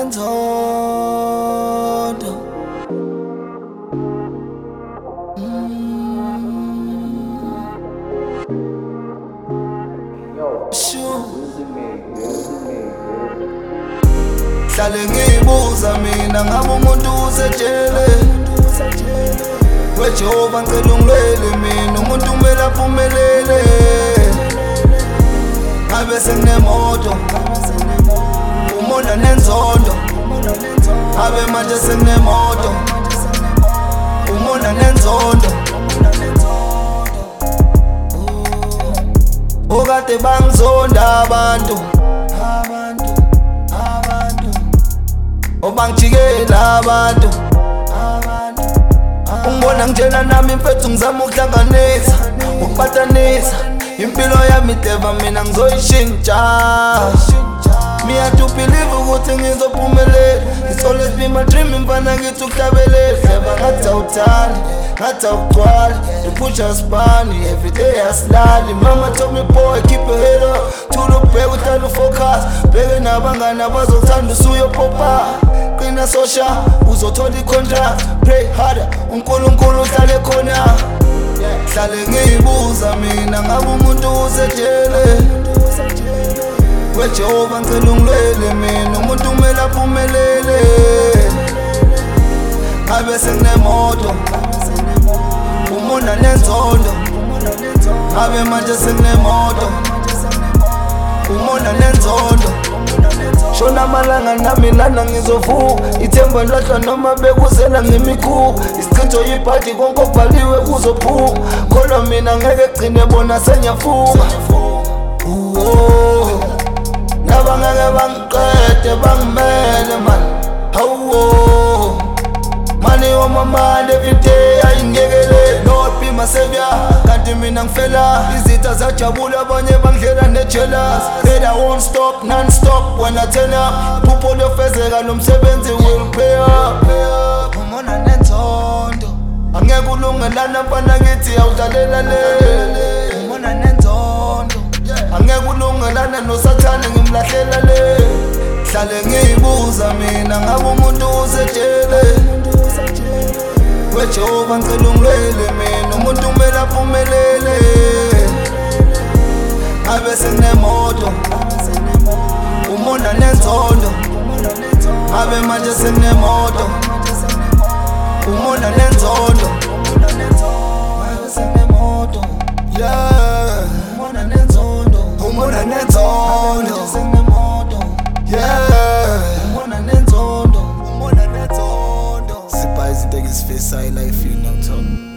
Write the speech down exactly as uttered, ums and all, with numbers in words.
nenzondo. Hlale ngibuza mina ngabe umuntu usejele weJehova ngicela ungilwele mina umuntu kumele aphumelele. Ngabe senginemoto umona nenzondo, ngabe manje senginemoto umona nenzondo. Okade bangizonda abantu obangijikela abantu, ungibona ngitshela nami mfethu ngizama ukuhlanganisa ukubatanisa impilo yami ideva mina ngizoyishintsha. Me had to believe ukuthi ngizophumelela. It's always been my dream mfana ngithi ukuhlabelela. Hleba ngathi awuthandi ngathi awugcwali iphusha sibani everyday asilali. Mama told me boy keep your head up thula ubheka uhlale ufocus bheke nabangani abazothanda usuyopopa. Qina sosha uzothola icontract pray harder uNkulunkulu uhlale khona. Hlale ngibuza mina ngabe umuntu usejele weJehova ngicela ungilwele mina umuntu kumele aphumelele. Ngabe senginemoto umona nenzondo, ngabe manje senginemoto umona nenzondo. Shona malanga nami lana ngizovuka ithemba lahlwa noma bekuzela ngimikhuba. Isichitho yiphathi konke okubhaliwe kuzophuka kholwa mina ngeke gcine bona sengiyafuka. Nabangeke bangiqede bangimele man hawo money on my mind every day ayingekele. Lord be my savior kanti mina ngifela izitha zajabula abanye bangidlela nejealous. Said I won't stop non-stop when I turn up phupho liyofezeka lo msebenzi will pay up. Umona nenzondo angeke ulungelana mfana ngithi awudlalela le. Umona nenzondo angeke ulungelana nosathane ngimlahlela le. Hlale ngibuza mina ngabe umuntu usejele weJehova ngicela ungilwele mina umuntu kumele aphumelele. Ngabe senginemoto umona nenzondo, ngabe manje senginemoto umona nenzondo. Ngabe senginemoto yeah umona nenzondo umona nenzondo. Yeah, umona nenzondo umona nenzondo. Sipa izinto engizifisa life you know.